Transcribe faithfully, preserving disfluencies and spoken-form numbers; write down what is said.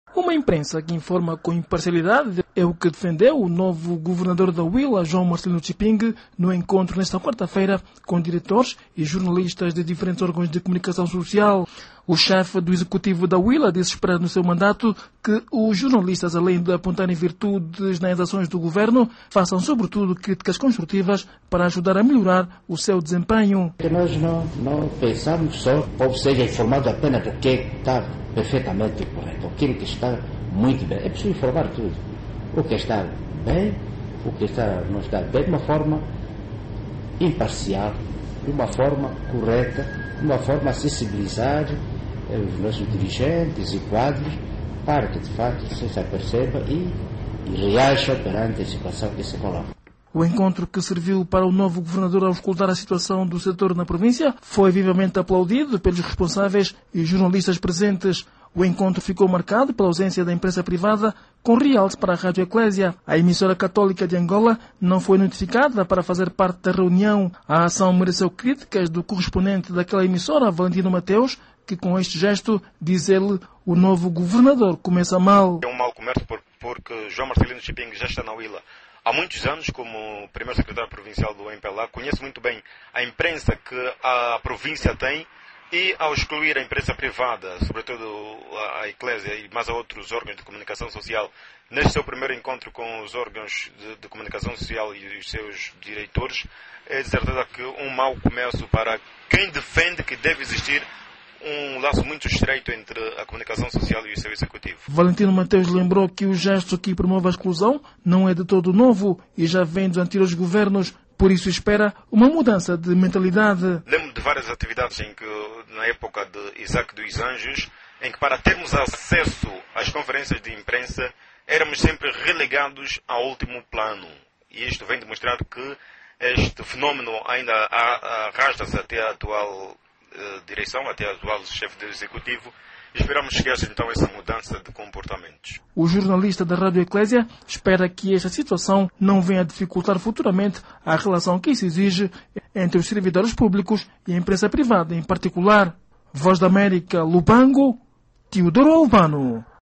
Uma imprensa que informa com imparcialidade é o que defendeu o novo governador da Huila, João Marcelino Chiping, no encontro nesta quarta-feira com diretores e jornalistas de diferentes órgãos de comunicação social. O chefe do executivo da Huila disse esperar no seu mandato que os jornalistas, além de apontarem virtudes nas ações do governo, façam sobretudo críticas construtivas para ajudar a melhorar o seu desempenho. Nós não, não pensamos só que o povo seja informado apenas do que está perfeitamente correto, aquilo que está muito bem. É preciso informar tudo. O que está bem, o que está, não está bem, de uma forma imparcial, de uma forma correta, de uma forma a sensibilizar os nossos dirigentes e quadros para que de fato se aperceba e, e reaja perante a situação que se coloca. O encontro, que serviu para o novo governador auscultar a situação do setor na província, foi vivamente aplaudido pelos responsáveis e jornalistas presentes. O encontro ficou marcado pela ausência da imprensa privada, com realce para a Rádio Eclésia. A emissora católica de Angola não foi notificada para fazer parte da reunião. A ação mereceu críticas do correspondente daquela emissora, Valentino Mateus, que com este gesto, diz ele, o novo governador começa mal. É um mau comércio porque João Marcelino Chiping já está na Huila há muitos anos como primeiro secretário provincial do M P L A, conhece muito bem a imprensa que a província tem e, ao excluir a imprensa privada, sobretudo a Eclésia e mais a outros órgãos de comunicação social, neste seu primeiro encontro com os órgãos de, de comunicação social e os seus diretores, é de certeza que um mau começo para quem defende que deve existir um laço muito estreito entre a comunicação social e o seu executivo. Valentino Mateus lembrou que o gesto que promove a exclusão não é de todo novo e já vem dos anteriores governos, por isso espera uma mudança de mentalidade. Lembro de várias atividades em que, na época de Isaac dos Anjos, em que para termos acesso às conferências de imprensa éramos sempre relegados ao último plano. E isto vem demonstrar que este fenómeno ainda arrasta-se até a atual direção, até o atual chefe do executivo. Esperamos chegar então a essa mudança de comportamentos. O jornalista da Rádio Eclésia espera que esta situação não venha a dificultar futuramente a relação que se exige entre os servidores públicos e a imprensa privada em particular. Voz da América, Lubango, Teodoro Albano.